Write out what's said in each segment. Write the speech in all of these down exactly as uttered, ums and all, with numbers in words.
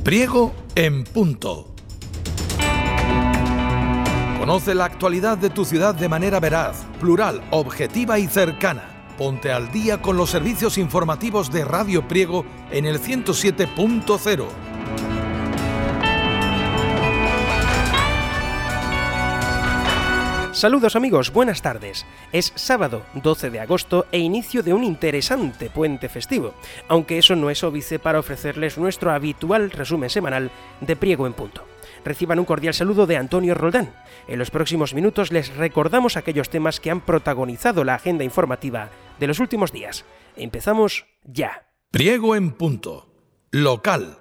Priego en punto. Conoce la actualidad de tu ciudad de manera veraz, plural, objetiva y cercana. Ponte al día con los servicios informativos de Radio Priego en el ciento siete punto cero. Saludos amigos, buenas tardes. Es sábado doce de agosto e inicio de un interesante puente festivo, aunque eso no es óbice para ofrecerles nuestro habitual resumen semanal de Priego en punto. Reciban un cordial saludo de Antonio Roldán. En los próximos minutos les recordamos aquellos temas que han protagonizado la agenda informativa de los últimos días. Empezamos ya. Priego en punto. Local.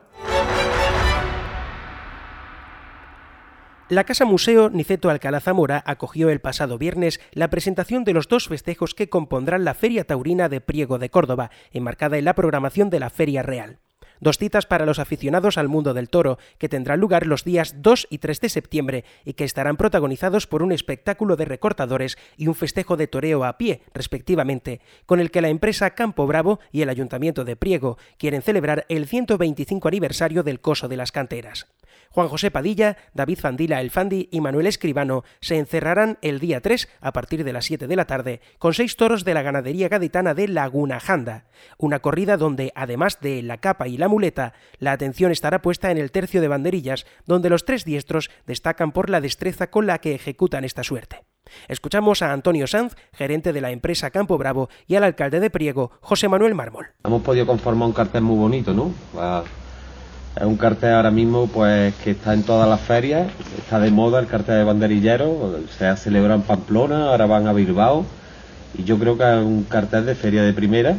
La Casa Museo Niceto Alcalá Zamora acogió el pasado viernes la presentación de los dos festejos que compondrán la Feria Taurina de Priego de Córdoba, enmarcada en la programación de la Feria Real. Dos citas para los aficionados al mundo del toro, que tendrán lugar los días dos y tres de septiembre y que estarán protagonizados por un espectáculo de recortadores y un festejo de toreo a pie, respectivamente, con el que la empresa Campo Bravo y el Ayuntamiento de Priego quieren celebrar el ciento veinticinco aniversario del Coso de las Canteras. Juan José Padilla, David Fandila el Fandi y Manuel Escribano se encerrarán el día tres a partir de las siete de la tarde con seis toros de la ganadería gaditana de Laguna Janda, una corrida donde, además de la capa y la muleta, la atención estará puesta en el tercio de banderillas, donde los tres diestros destacan por la destreza con la que ejecutan esta suerte. Escuchamos a Antonio Sanz, gerente de la empresa Campo Bravo, y al alcalde de Priego, José Manuel Mármol. Hemos podido conformar un cartel muy bonito, ¿no? A... Es un cartel ahora mismo pues que está en todas las ferias, está de moda el cartel de banderillero, se ha celebrado en Pamplona, ahora van a Bilbao y yo creo que es un cartel de feria de primera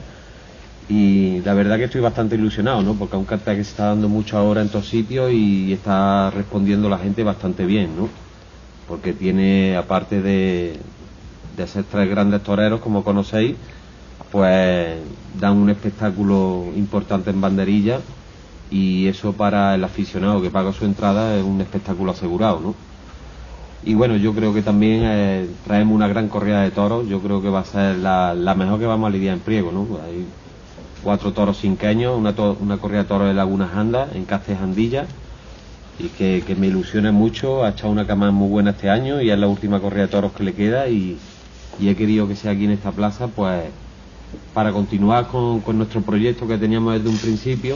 y la verdad que estoy bastante ilusionado, ¿no? Porque es un cartel que se está dando mucho ahora en todos sitios y está respondiendo la gente bastante bien, ¿no? Porque tiene, aparte de, de ser tres grandes toreros como conocéis, pues dan un espectáculo importante en banderilla. Y eso para el aficionado que paga su entrada es un espectáculo asegurado, ¿no? Y bueno, yo creo que también eh, traemos una gran corrida de toros, yo creo que va a ser la, la mejor que vamos a lidiar en Priego, ¿no? Hay cuatro toros cinqueños, una, to, una corrida de toros de Laguna Janda, en Castejandilla, y que, que me ilusiona mucho, ha echado una cama muy buena este año y es la última corrida de toros que le queda y, y he querido que sea aquí en esta plaza, pues para continuar con, con nuestro proyecto que teníamos desde un principio,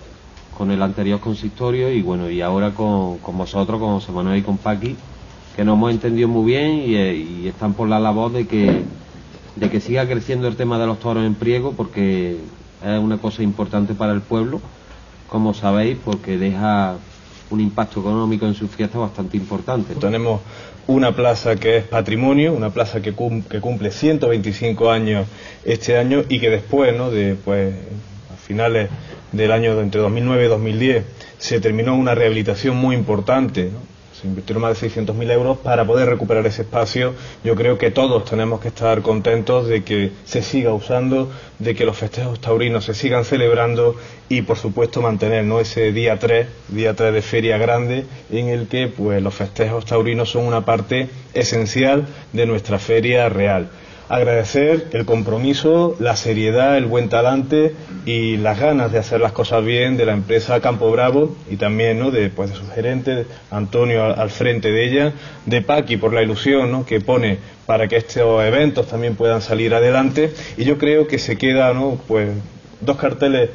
con el anterior consistorio y bueno, y ahora con, con vosotros, con José Manuel y con Paqui, que nos hemos entendido muy bien y, y están por la labor de que, de que siga creciendo el tema de los toros en Priego, porque es una cosa importante para el pueblo, como sabéis, porque deja un impacto económico en sus fiestas bastante importante. Tenemos una plaza que es patrimonio, una plaza que, cum, que cumple ciento veinticinco años este año y que después, ¿no?, de pues a finales del año entre dos mil nueve y dos mil diez se terminó una rehabilitación muy importante, ¿no? Se invirtieron más de seiscientos mil euros para poder recuperar ese espacio. Yo creo que todos tenemos que estar contentos de que se siga usando, de que los festejos taurinos se sigan celebrando y por supuesto mantener, ¿no?, ese día tres, día tres de feria grande en el que pues los festejos taurinos son una parte esencial de nuestra feria real. Agradecer el compromiso, la seriedad, el buen talante y las ganas de hacer las cosas bien de la empresa Campo Bravo y también, ¿no?, de, pues, de su gerente, Antonio al, al frente de ella, de Paqui por la ilusión, ¿no?, que pone para que estos eventos también puedan salir adelante y yo creo que se queda, ¿no?, pues dos carteles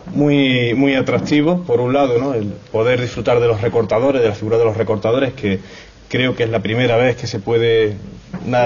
muy muy atractivos. Por un lado, ¿no?, el poder disfrutar de los recortadores, de la figura de los recortadores, que creo que es la primera vez que se puede, nada,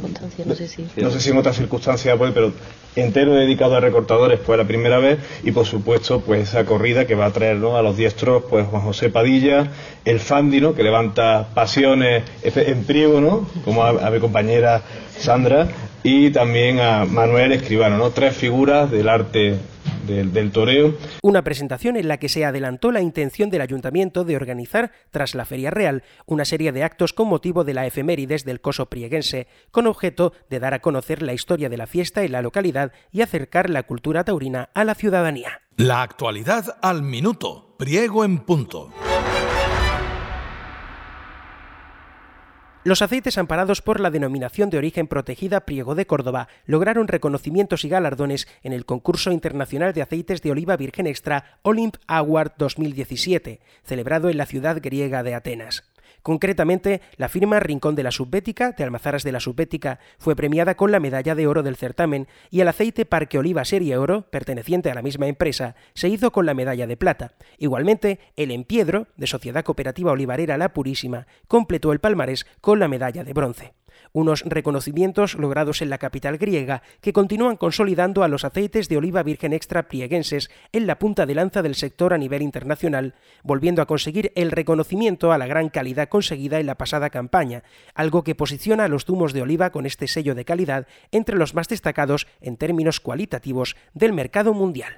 no sé si no sé si en otras circunstancias puede, pero entero dedicado a recortadores fue la primera vez y por supuesto pues esa corrida que va a traer, ¿no?, a los diestros pues Juan José Padilla, el Fandi, ¿no?, que levanta pasiones en Priego, ¿no?, como a, a mi compañera Sandra, y también a Manuel Escribano, ¿no?, tres figuras del arte Del, del toreo. Una presentación en la que se adelantó la intención del Ayuntamiento de organizar, tras la Feria Real, una serie de actos con motivo de la efemérides del Coso prieguense, con objeto de dar a conocer la historia de la fiesta en la localidad y acercar la cultura taurina a la ciudadanía. La actualidad al minuto. Priego en punto. Los aceites amparados por la denominación de origen protegida Priego de Córdoba lograron reconocimientos y galardones en el concurso internacional de aceites de oliva virgen extra Olymp Award dos mil diecisiete, celebrado en la ciudad griega de Atenas. Concretamente, la firma Rincón de la Subbética, de Almazaras de la Subbética, fue premiada con la medalla de oro del certamen y el aceite Parque Oliva Serie Oro, perteneciente a la misma empresa, se hizo con la medalla de plata. Igualmente, el Empiedro, de Sociedad Cooperativa Olivarera La Purísima, completó el palmarés con la medalla de bronce. Unos reconocimientos logrados en la capital griega que continúan consolidando a los aceites de oliva virgen extra prieguenses en la punta de lanza del sector a nivel internacional, volviendo a conseguir el reconocimiento a la gran calidad conseguida en la pasada campaña, algo que posiciona a los zumos de oliva con este sello de calidad entre los más destacados en términos cualitativos del mercado mundial.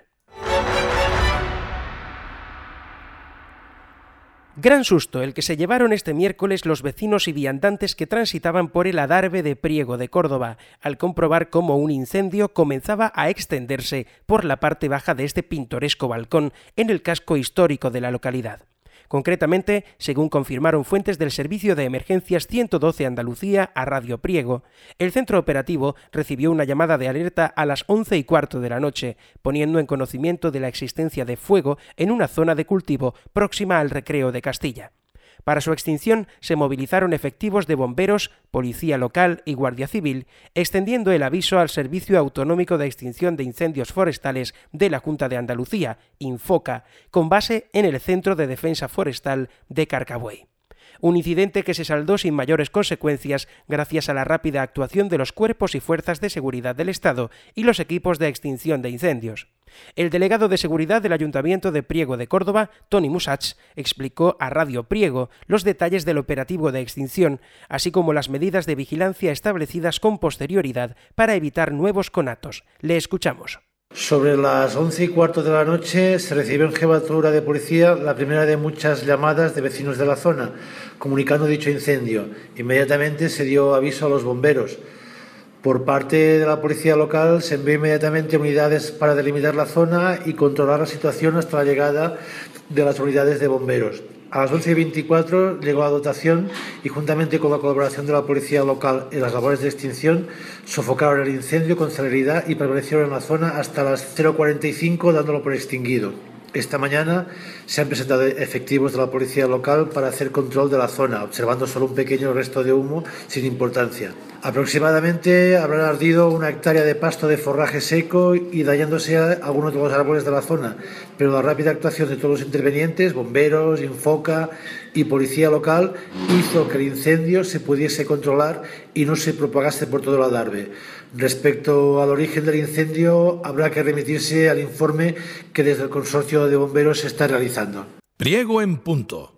Gran susto el que se llevaron este miércoles los vecinos y viandantes que transitaban por el adarve de Priego de Córdoba, al comprobar cómo un incendio comenzaba a extenderse por la parte baja de este pintoresco balcón en el casco histórico de la localidad. Concretamente, según confirmaron fuentes del Servicio de Emergencias ciento doce Andalucía a Radio Priego, el centro operativo recibió una llamada de alerta a las once y cuarto de la noche, poniendo en conocimiento de la existencia de fuego en una zona de cultivo próxima al Recreo de Castilla. Para su extinción se movilizaron efectivos de bomberos, policía local y guardia civil, extendiendo el aviso al Servicio Autonómico de Extinción de Incendios Forestales de la Junta de Andalucía, Infoca, con base en el Centro de Defensa Forestal de Carcabuey. Un incidente que se saldó sin mayores consecuencias gracias a la rápida actuación de los cuerpos y fuerzas de seguridad del Estado y los equipos de extinción de incendios. El delegado de seguridad del Ayuntamiento de Priego de Córdoba, Toni Musach, explicó a Radio Priego los detalles del operativo de extinción, así como las medidas de vigilancia establecidas con posterioridad para evitar nuevos conatos. Le escuchamos. Sobre las once y cuarto de la noche se recibió en jefatura de policía la primera de muchas llamadas de vecinos de la zona, comunicando dicho incendio. Inmediatamente se dio aviso a los bomberos. Por parte de la policía local se envió inmediatamente unidades para delimitar la zona y controlar la situación hasta la llegada de las unidades de bomberos. A las once y veinticuatro llegó la dotación y, juntamente con la colaboración de la policía local en las labores de extinción, sofocaron el incendio con celeridad y permanecieron en la zona hasta las cero cuarenta y cinco dándolo por extinguido. Esta mañana se han presentado efectivos de la policía local para hacer control de la zona, observando solo un pequeño resto de humo sin importancia. Aproximadamente habrán ardido una hectárea de pasto de forraje seco y dañándose algunos de los árboles de la zona, pero la rápida actuación de todos los intervenientes, bomberos, Infoca y policía local, hizo que el incendio se pudiese controlar y no se propagase por todo el adarve. Respecto al origen del incendio, habrá que remitirse al informe que desde el Consorcio de Bomberos se está realizando. Priego en punto.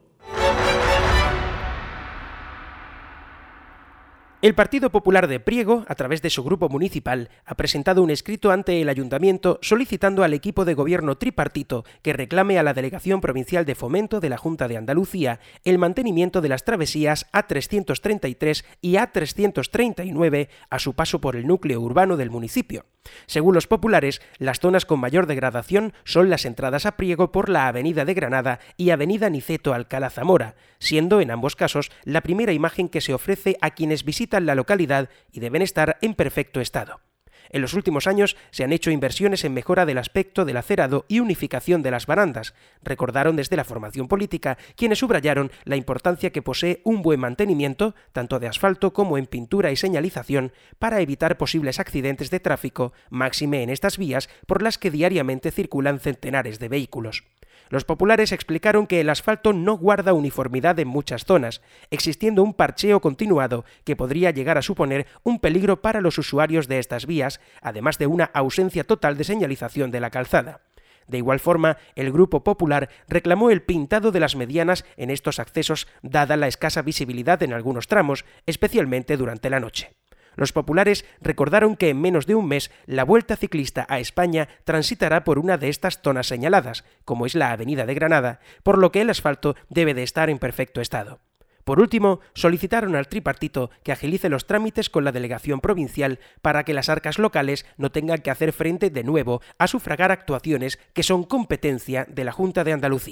El Partido Popular de Priego, a través de su grupo municipal, ha presentado un escrito ante el Ayuntamiento solicitando al equipo de gobierno tripartito que reclame a la Delegación Provincial de Fomento de la Junta de Andalucía el mantenimiento de las travesías A trescientos treinta y tres y A trescientos treinta y nueve a su paso por el núcleo urbano del municipio. Según los populares, las zonas con mayor degradación son las entradas a Priego por la Avenida de Granada y Avenida Niceto Alcalá Zamora, siendo en ambos casos la primera imagen que se ofrece a quienes visitan la localidad y deben estar en perfecto estado. En los últimos años se han hecho inversiones en mejora del aspecto del acerado y unificación de las barandas, recordaron desde la formación política, quienes subrayaron la importancia que posee un buen mantenimiento, tanto de asfalto como en pintura y señalización, para evitar posibles accidentes de tráfico, máxime en estas vías por las que diariamente circulan centenares de vehículos. Los populares explicaron que el asfalto no guarda uniformidad en muchas zonas, existiendo un parcheo continuado que podría llegar a suponer un peligro para los usuarios de estas vías, además de una ausencia total de señalización de la calzada. De igual forma, el Grupo Popular reclamó el pintado de las medianas en estos accesos, dada la escasa visibilidad en algunos tramos, especialmente durante la noche. Los populares recordaron que en menos de un mes la Vuelta Ciclista a España transitará por una de estas zonas señaladas, como es la Avenida de Granada, por lo que el asfalto debe de estar en perfecto estado. Por último, solicitaron al tripartito que agilice los trámites con la delegación provincial para que las arcas locales no tengan que hacer frente de nuevo a sufragar actuaciones que son competencia de la Junta de Andalucía.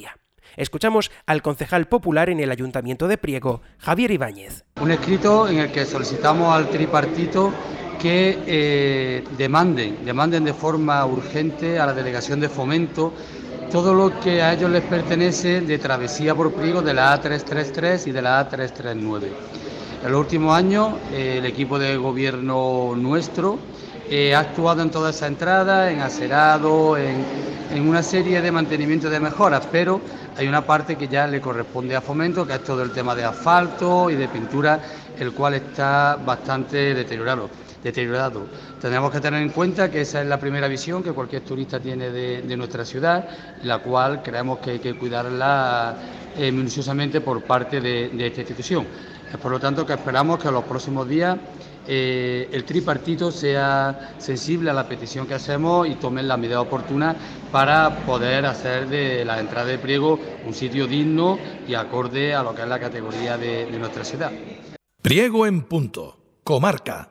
Escuchamos al concejal popular en el Ayuntamiento de Priego, Javier Ibáñez. Un escrito en el que solicitamos al tripartito que eh, demanden, demanden de forma urgente a la Delegación de Fomento todo lo que a ellos les pertenece de travesía por Priego de la A trescientos treinta y tres y de la A trescientos treinta y nueve. En los últimos años eh, el equipo de gobierno nuestro eh, ha actuado en toda esa entrada, en acerado, en, en una serie de mantenimiento de mejoras, pero hay una parte que ya le corresponde a Fomento, que es todo el tema de asfalto y de pintura, el cual está bastante deteriorado. deteriorado. Tenemos que tener en cuenta que esa es la primera visión que cualquier turista tiene de, de nuestra ciudad, la cual creemos que hay que cuidarla eh, minuciosamente por parte de, de esta institución. Es por lo tanto que esperamos que en los próximos días eh, el tripartito sea sensible a la petición que hacemos y tomen las medidas oportunas para poder hacer de la entrada de Priego un sitio digno y acorde a lo que es la categoría de, de nuestra ciudad. Priego en punto, comarca.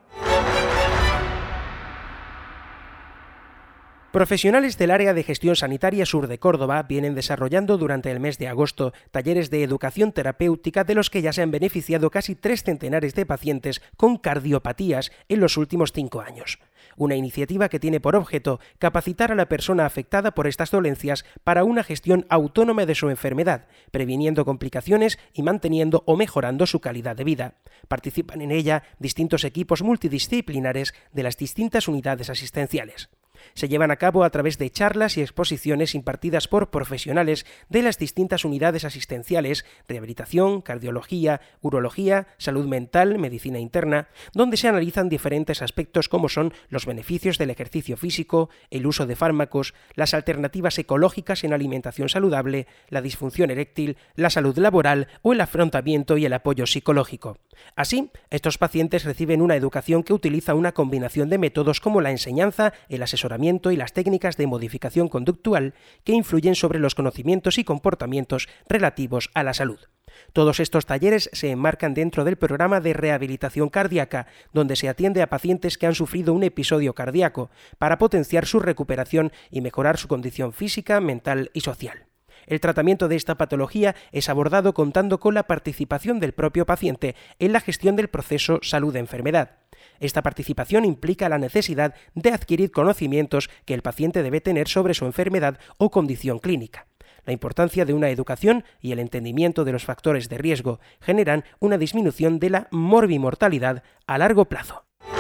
Profesionales del área de gestión sanitaria sur de Córdoba vienen desarrollando durante el mes de agosto talleres de educación terapéutica de los que ya se han beneficiado casi tres centenares de pacientes con cardiopatías en los últimos cinco años. Una iniciativa que tiene por objeto capacitar a la persona afectada por estas dolencias para una gestión autónoma de su enfermedad, previniendo complicaciones y manteniendo o mejorando su calidad de vida. Participan en ella distintos equipos multidisciplinares de las distintas unidades asistenciales. Se llevan a cabo a través de charlas y exposiciones impartidas por profesionales de las distintas unidades asistenciales, rehabilitación, cardiología, urología, salud mental, medicina interna, donde se analizan diferentes aspectos como son los beneficios del ejercicio físico, el uso de fármacos, las alternativas ecológicas en alimentación saludable, la disfunción eréctil, la salud laboral o el afrontamiento y el apoyo psicológico. Así, estos pacientes reciben una educación que utiliza una combinación de métodos como la enseñanza, el asesoramiento y las técnicas de modificación conductual que influyen sobre los conocimientos y comportamientos relativos a la salud. Todos estos talleres se enmarcan dentro del programa de rehabilitación cardíaca, donde se atiende a pacientes que han sufrido un episodio cardíaco, para potenciar su recuperación y mejorar su condición física, mental y social. El tratamiento de esta patología es abordado contando con la participación del propio paciente en la gestión del proceso salud-enfermedad. Esta participación implica la necesidad de adquirir conocimientos que el paciente debe tener sobre su enfermedad o condición clínica. La importancia de una educación y el entendimiento de los factores de riesgo generan una disminución de la morbimortalidad a largo plazo.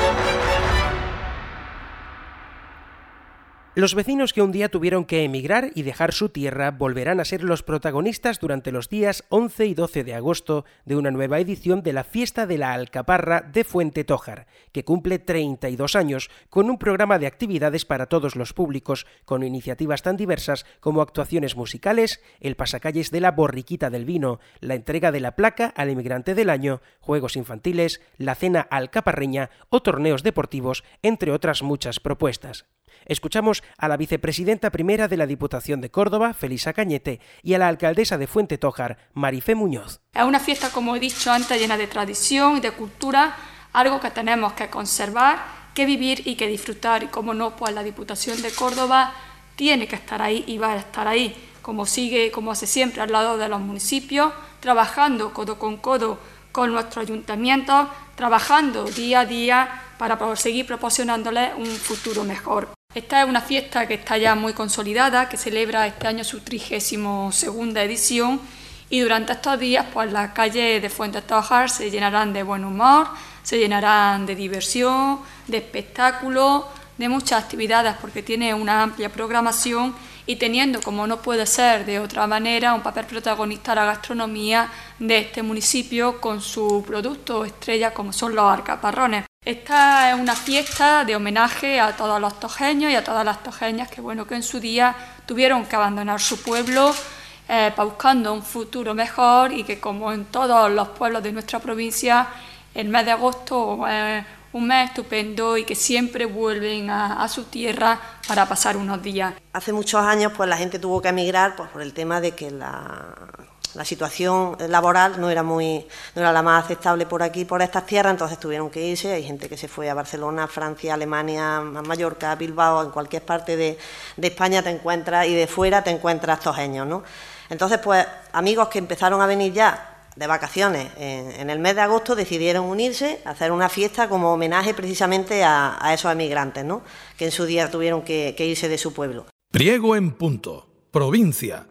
Los vecinos que un día tuvieron que emigrar y dejar su tierra volverán a ser los protagonistas durante los días once y doce de agosto de una nueva edición de la Fiesta de la Alcaparra de Fuente Tójar, que cumple treinta y dos años, con un programa de actividades para todos los públicos, con iniciativas tan diversas como actuaciones musicales, el pasacalles de la Borriquita del Vino, la entrega de la placa al emigrante del año, juegos infantiles, la cena alcaparreña o torneos deportivos, entre otras muchas propuestas. Escuchamos a la vicepresidenta primera de la Diputación de Córdoba, Felisa Cañete, y a la alcaldesa de Fuente Tójar, Marifé Muñoz. Es una fiesta, como he dicho antes, llena de tradición y de cultura, algo que tenemos que conservar, que vivir y que disfrutar. Y como no, pues la Diputación de Córdoba tiene que estar ahí y va a estar ahí, como sigue, como hace siempre, al lado de los municipios, trabajando codo con codo con nuestros ayuntamientos, trabajando día a día para seguir proporcionándoles un futuro mejor. Esta es una fiesta que está ya muy consolidada, que celebra este año su trigésimo segunda edición, y durante estos días pues las calles de Fuente Tójar se llenarán de buen humor, se llenarán de diversión, de espectáculos, de muchas actividades, porque tiene una amplia programación y teniendo, como no puede ser de otra manera, un papel protagonista la gastronomía de este municipio con su producto estrella como son los alcaparrones. Esta es una fiesta de homenaje a todos los tojeños y a todas las tojeñas que, bueno, que en su día tuvieron que abandonar su pueblo eh, buscando un futuro mejor, y que, como en todos los pueblos de nuestra provincia, el mes de agosto es eh, un mes estupendo y que siempre vuelven a, a su tierra para pasar unos días. Hace muchos años pues la gente tuvo que emigrar pues, por el tema de que la... La situación laboral no era muy, no era la más aceptable por aquí, por estas tierras, entonces tuvieron que irse. Hay gente que se fue a Barcelona, Francia, Alemania, Mallorca, Bilbao, en cualquier parte de, de España te encuentras, y de fuera te encuentras tojeños, ¿no? Entonces, pues, amigos que empezaron a venir ya de vacaciones en, en el mes de agosto decidieron unirse, hacer una fiesta como homenaje precisamente a, a esos emigrantes, ¿no?, que en su día tuvieron que, que irse de su pueblo. Priego en Punto, provincia.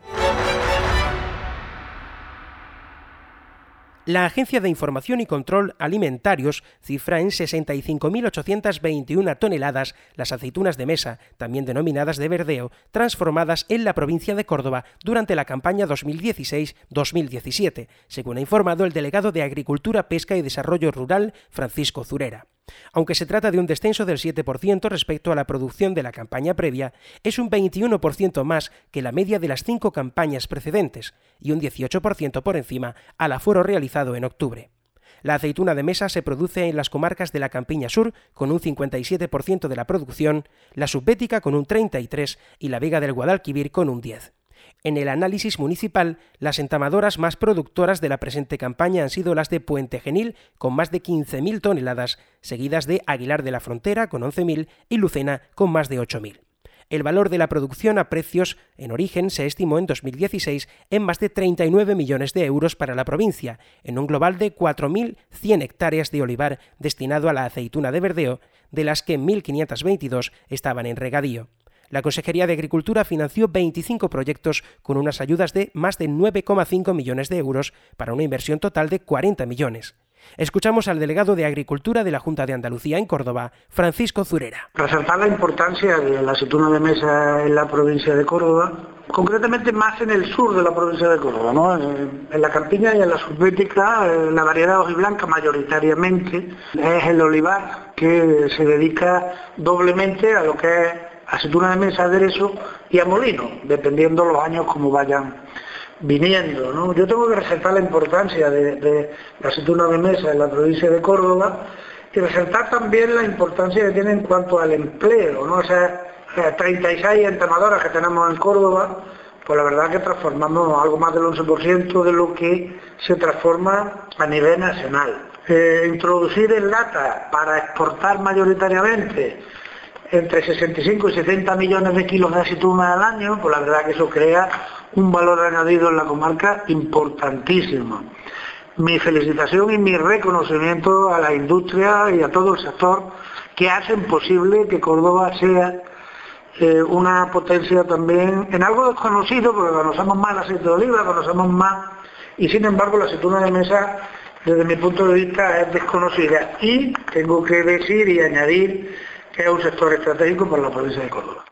La Agencia de Información y Control Alimentarios cifra en sesenta y cinco mil ochocientas veintiuna toneladas las aceitunas de mesa, también denominadas de verdeo, transformadas en la provincia de Córdoba durante la campaña dos mil dieciséis dos mil diecisiete, según ha informado el delegado de Agricultura, Pesca y Desarrollo Rural, Francisco Zurera. Aunque se trata de un descenso del siete por ciento respecto a la producción de la campaña previa, es un veintiuno por ciento más que la media de las cinco campañas precedentes y un dieciocho por ciento por encima al aforo realizado en octubre. La aceituna de mesa se produce en las comarcas de la Campiña Sur con un cincuenta y siete por ciento de la producción, la Subbética con un treinta y tres por ciento y la Vega del Guadalquivir con un diez por ciento. En el análisis municipal, las entamadoras más productoras de la presente campaña han sido las de Puente Genil, con más de quince mil toneladas, seguidas de Aguilar de la Frontera, con once mil, y Lucena, con más de ocho mil. El valor de la producción a precios en origen se estimó en dos mil dieciséis en más de treinta y nueve millones de euros para la provincia, en un global de cuatro mil cien hectáreas de olivar destinado a la aceituna de verdeo, de las que mil quinientos veintidós estaban en regadío. La Consejería de Agricultura financió veinticinco proyectos con unas ayudas de más de nueve coma cinco millones de euros para una inversión total de cuarenta millones. Escuchamos al delegado de Agricultura de la Junta de Andalucía en Córdoba, Francisco Zurera. Resaltar la importancia de la aceituna de mesa en la provincia de Córdoba, concretamente más en el sur de la provincia de Córdoba, ¿no? En la Campiña y en la Subbética, la variedad hojiblanca mayoritariamente es el olivar, que se dedica doblemente a lo que es aceituna de mesa, aderezo y a molino, dependiendo los años como vayan viniendo, ¿no? Yo tengo que resaltar la importancia de, de la aceituna de mesa en la provincia de Córdoba y resaltar también la importancia que tiene en cuanto al empleo, ¿no? O sea, treinta y seis entamadoras que tenemos en Córdoba, pues la verdad que transformamos algo más del once por ciento de lo que se transforma a nivel nacional. Eh, introducir en lata para exportar mayoritariamente entre sesenta y cinco y setenta millones de kilos de aceituna al año, pues la verdad que eso crea un valor añadido en la comarca importantísimo. Mi felicitación y mi reconocimiento a la industria y a todo el sector que hacen posible que Córdoba sea eh, una potencia también en algo desconocido, porque conocemos más el aceite de oliva, conocemos más, y sin embargo la aceituna de mesa, desde mi punto de vista, es desconocida. Y tengo que decir y añadir que es un sector estratégico para la provincia de Córdoba.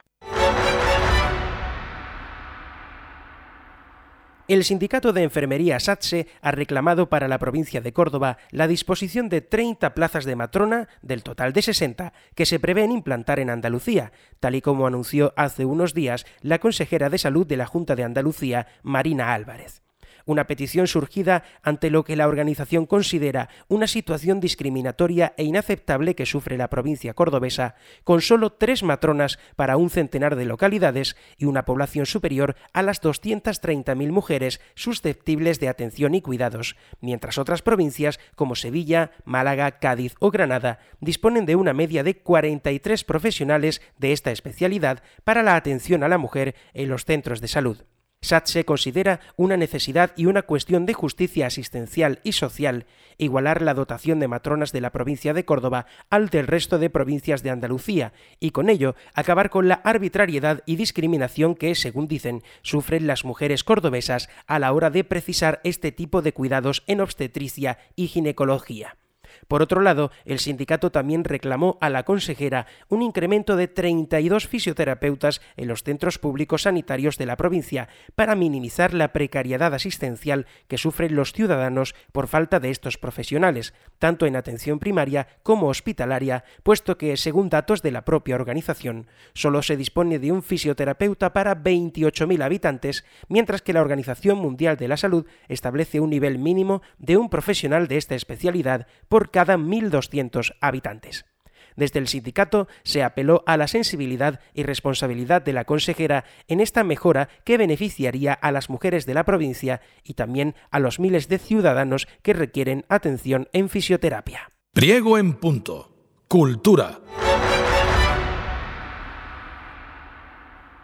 El Sindicato de Enfermería SATSE ha reclamado para la provincia de Córdoba la disposición de treinta plazas de matrona del total de sesenta que se prevén implantar en Andalucía, tal y como anunció hace unos días la consejera de Salud de la Junta de Andalucía, Marina Álvarez. Una petición surgida ante lo que la organización considera una situación discriminatoria e inaceptable que sufre la provincia cordobesa, con solo tres matronas para un centenar de localidades y una población superior a las doscientas treinta mil mujeres susceptibles de atención y cuidados, mientras otras provincias como Sevilla, Málaga, Cádiz o Granada disponen de una media de cuarenta y tres profesionales de esta especialidad para la atención a la mujer en los centros de salud. SATSE considera una necesidad y una cuestión de justicia asistencial y social igualar la dotación de matronas de la provincia de Córdoba al del resto de provincias de Andalucía y con ello acabar con la arbitrariedad y discriminación que, según dicen, sufren las mujeres cordobesas a la hora de precisar este tipo de cuidados en obstetricia y ginecología. Por otro lado, el sindicato también reclamó a la consejera un incremento de treinta y dos fisioterapeutas en los centros públicos sanitarios de la provincia para minimizar la precariedad asistencial que sufren los ciudadanos por falta de estos profesionales, tanto en atención primaria como hospitalaria, puesto que, según datos de la propia organización, solo se dispone de un fisioterapeuta para veintiocho mil habitantes, mientras que la Organización Mundial de la Salud establece un nivel mínimo de un profesional de esta especialidad por cada mil doscientos habitantes. Desde el sindicato se apeló a la sensibilidad y responsabilidad de la consejera en esta mejora que beneficiaría a las mujeres de la provincia y también a los miles de ciudadanos que requieren atención en fisioterapia. Priego en Punto. Cultura.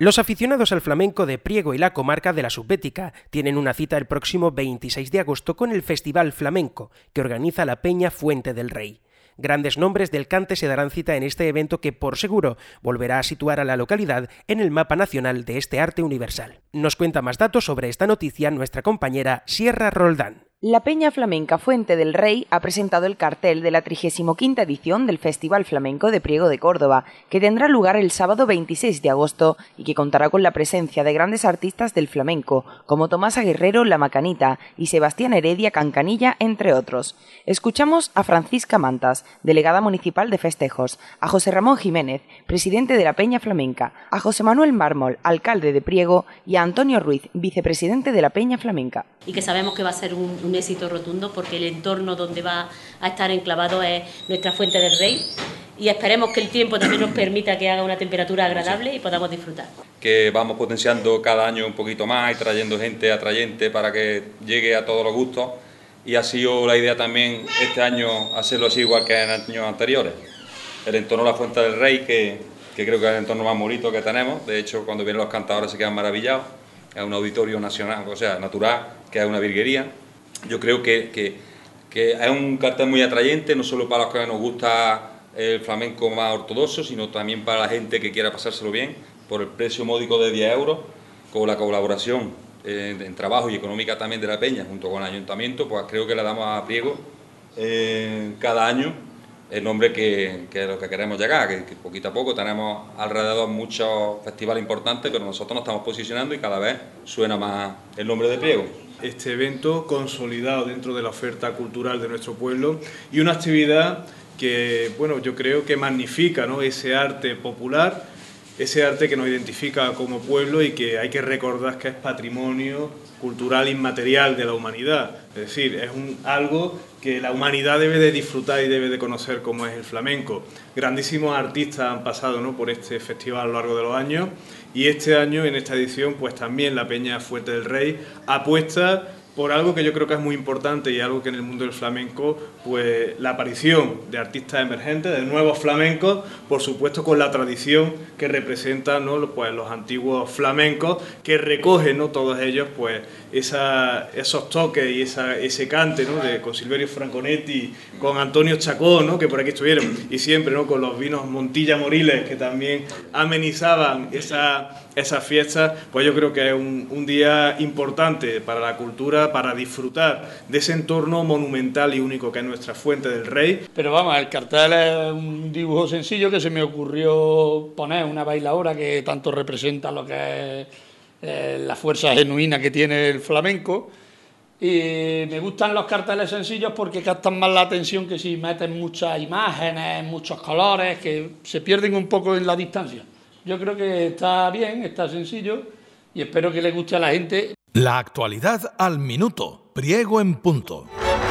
Los aficionados al flamenco de Priego y la comarca de la Subbética tienen una cita el próximo veintiséis de agosto con el Festival Flamenco, que organiza la Peña Fuente del Rey. Grandes nombres del cante se darán cita en este evento que, por seguro, volverá a situar a la localidad en el mapa nacional de este arte universal. Nos cuenta más datos sobre esta noticia nuestra compañera Sierra Roldán. La Peña Flamenca Fuente del Rey ha presentado el cartel de la trigésima quinta edición del Festival Flamenco de Priego de Córdoba, que tendrá lugar el sábado veintiséis de agosto y que contará con la presencia de grandes artistas del flamenco, como Tomás Aguerrero La Macanita y Sebastián Heredia Cancanilla, entre otros. Escuchamos a Francisca Mantas, delegada municipal de festejos, a José Ramón Jiménez, presidente de la Peña Flamenca, a José Manuel Mármol, alcalde de Priego, y a Antonio Ruiz, vicepresidente de la Peña Flamenca. Y que sabemos que va a ser un, un éxito rotundo porque el entorno donde va a estar enclavado es nuestra Fuente del Rey y esperemos que el tiempo también nos permita que haga una temperatura agradable y podamos disfrutar. Que vamos potenciando cada año un poquito más y trayendo gente atrayente para que llegue a todos los gustos, y ha sido la idea también este año hacerlo así igual que en años anteriores. El entorno de la Fuente del Rey, que, que creo que es el entorno más bonito que tenemos, de hecho cuando vienen los cantadores se quedan maravillados, es un auditorio nacional, o sea, natural, que es una virguería. Yo creo que, que, que es un cartel muy atrayente, no solo para los que nos gusta el flamenco más ortodoxo, sino también para la gente que quiera pasárselo bien, por el precio módico de diez euros, con la colaboración eh, en trabajo y económica también de la Peña, junto con el Ayuntamiento, pues creo que le damos a Priego eh, cada año el nombre que, que es lo que queremos llegar, que, que poquito a poco tenemos alrededor muchos festivales importantes, pero nosotros nos estamos posicionando y cada vez suena más el nombre de Priego. Este evento consolidado dentro de la oferta cultural de nuestro pueblo y una actividad que, bueno, yo creo que magnifica, ¿no?, ese arte popular, ese arte que nos identifica como pueblo y que hay que recordar que es patrimonio cultural inmaterial de la humanidad. Es decir, es un, algo que la humanidad debe de disfrutar y debe de conocer, como es el flamenco. Grandísimos artistas han pasado, ¿no?, por este festival a lo largo de los años, y este año, en esta edición, pues también la Peña Fuente del Rey apuesta por algo que yo creo que es muy importante y algo que en el mundo del flamenco, pues la aparición de artistas emergentes, de nuevos flamencos, por supuesto con la tradición que representan, ¿no?, pues los antiguos flamencos, que recogen, ¿no?, todos ellos, pues esa, esos toques y esa, ese cante, ¿no?, de, con Silverio Franconetti, con Antonio Chacón, ¿no?, que por aquí estuvieron, y siempre, ¿no?, con los vinos Montilla Moriles, que también amenizaban esa, esas fiestas. Pues yo creo que es un, un día importante para la cultura, para disfrutar de ese entorno monumental y único que es nuestra Fuente del Rey. Pero vamos, el cartel es un dibujo sencillo que se me ocurrió poner, una bailadora que tanto representa lo que es eh, la fuerza genuina que tiene el flamenco, y me gustan los carteles sencillos porque captan más la atención que si meten muchas imágenes, muchos colores, que se pierden un poco en la distancia. Yo creo que está bien, está sencillo y espero que le guste a la gente. La actualidad al minuto. Priego en punto.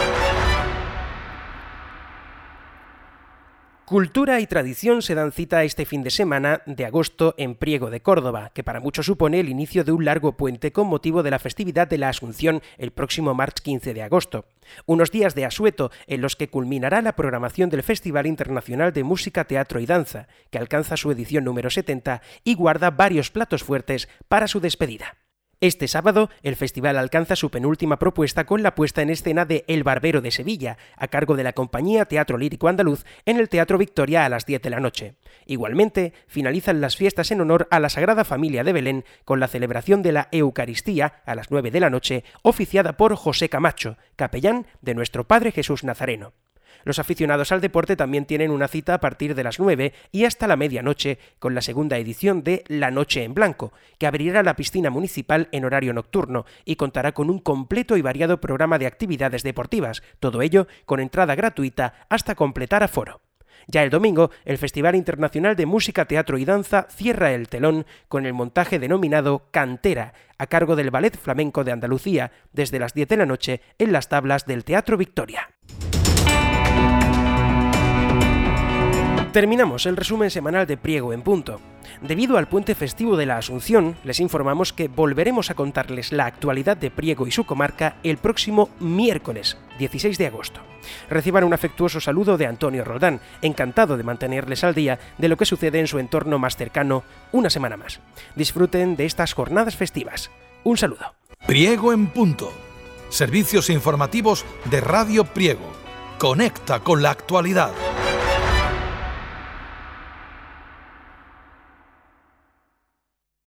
Cultura y tradición se dan cita este fin de semana de agosto en Priego de Córdoba, que para muchos supone el inicio de un largo puente con motivo de la festividad de la Asunción el próximo martes quince de agosto. Unos días de asueto en los que culminará la programación del Festival Internacional de Música, Teatro y Danza, que alcanza su edición número setenta y guarda varios platos fuertes para su despedida. Este sábado, el festival alcanza su penúltima propuesta con la puesta en escena de El Barbero de Sevilla, a cargo de la compañía Teatro Lírico Andaluz, en el Teatro Victoria a las diez de la noche. Igualmente, finalizan las fiestas en honor a la Sagrada Familia de Belén con la celebración de la Eucaristía a las nueve de la noche, oficiada por José Camacho, capellán de nuestro Padre Jesús Nazareno. Los aficionados al deporte también tienen una cita a partir de las nueve y hasta la medianoche con la segunda edición de La Noche en Blanco, que abrirá la piscina municipal en horario nocturno y contará con un completo y variado programa de actividades deportivas, todo ello con entrada gratuita hasta completar aforo. Ya el domingo, el Festival Internacional de Música, Teatro y Danza cierra el telón con el montaje denominado Cantera, a cargo del Ballet Flamenco de Andalucía, desde las diez de la noche en las tablas del Teatro Victoria. Terminamos el resumen semanal de Priego en Punto. Debido al puente festivo de la Asunción, les informamos que volveremos a contarles la actualidad de Priego y su comarca el próximo miércoles, dieciséis de agosto. Reciban un afectuoso saludo de Antonio Roldán, encantado de mantenerles al día de lo que sucede en su entorno más cercano una semana más. Disfruten de estas jornadas festivas. Un saludo. Priego en Punto. Servicios informativos de Radio Priego. Conecta con la actualidad.